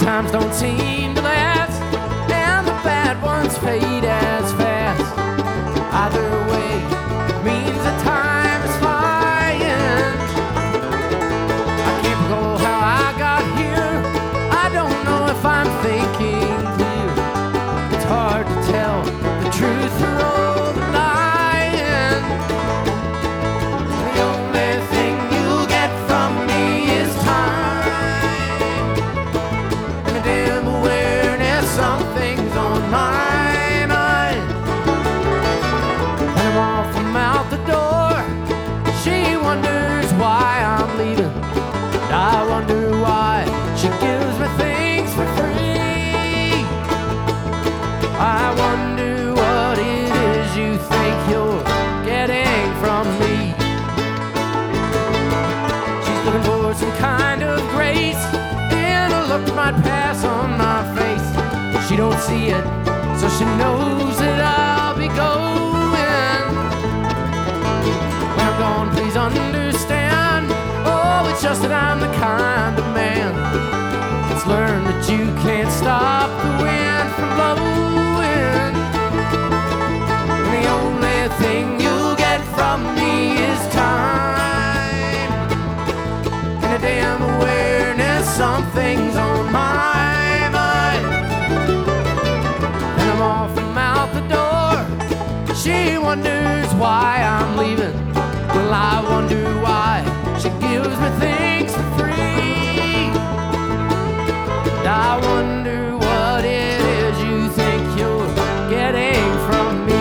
times don't seem to last, and the bad ones fade as fast. Either way means the time is flying. I can't recall how I got here. I don't know if I'm thinking clear. It's hard to tell the truth from all the lying. The only thing you'll get from me is time and a dim awareness. Something's on my mind, and I'm off from out the door. She wonders why I'm leaving, and I wonder why she gives me things for free. I wonder what it is you think you're getting from me. She's looking for some kind of grace in a look might pass on my face. She don't see it, so she knows that I'll be going. When I'm gone, please understand. Oh, it's just that I'm the kind of man that's learned that you can't stop the wind from blowing. And the only thing you'll get from me is time and a damn awareness. Something's on my mind, and I'm off from out the door. She wonders why I'm leaving. Well, I wonder why she gives me things for free. And I wonder what it is you think you're getting from me.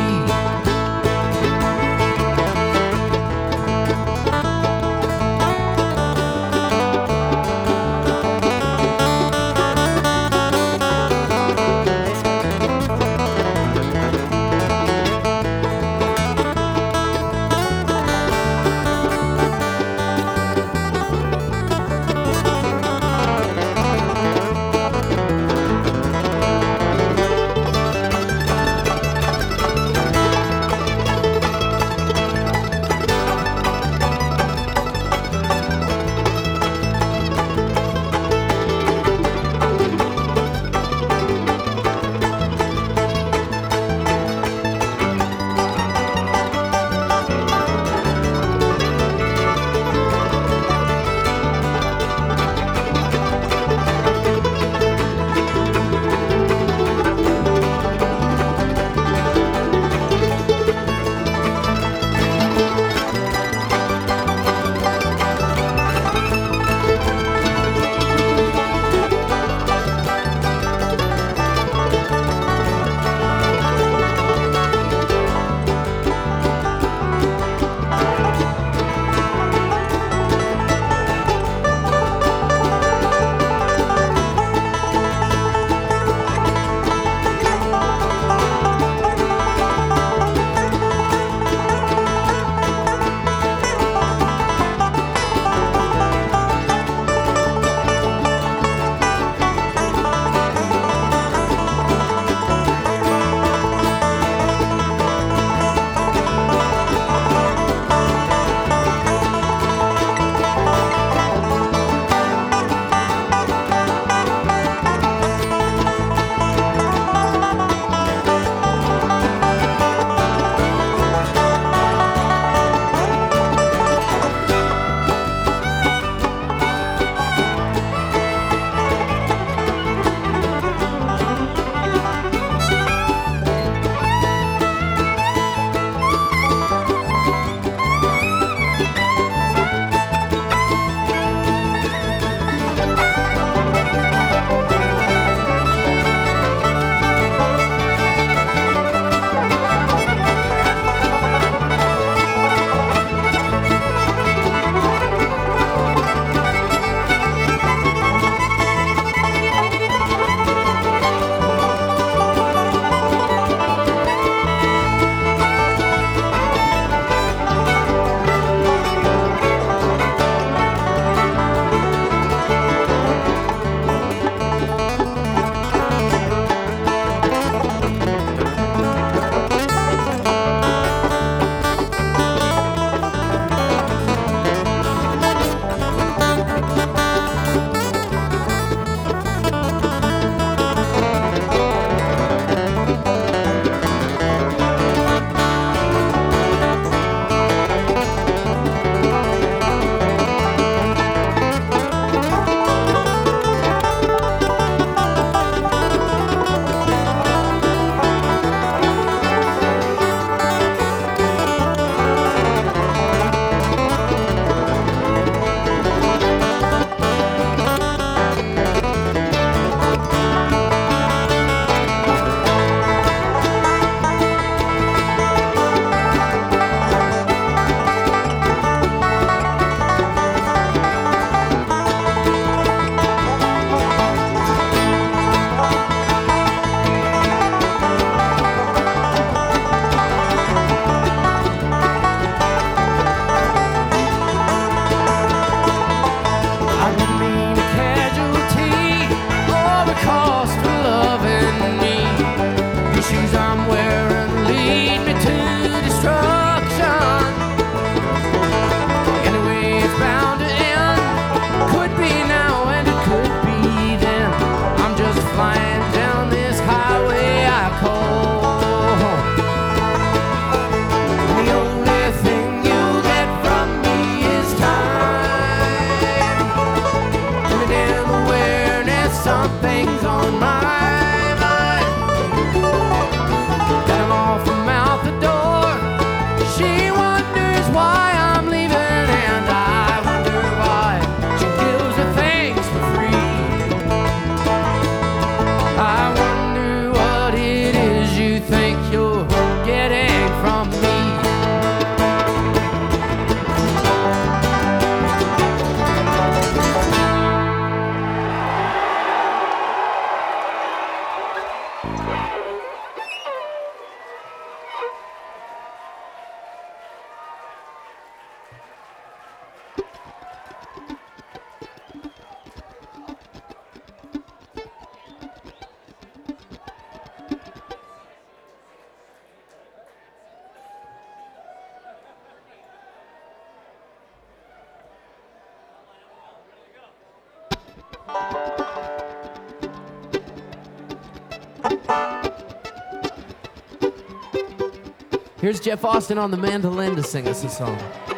Here's Jeff Austin on the mandolin to sing us a song.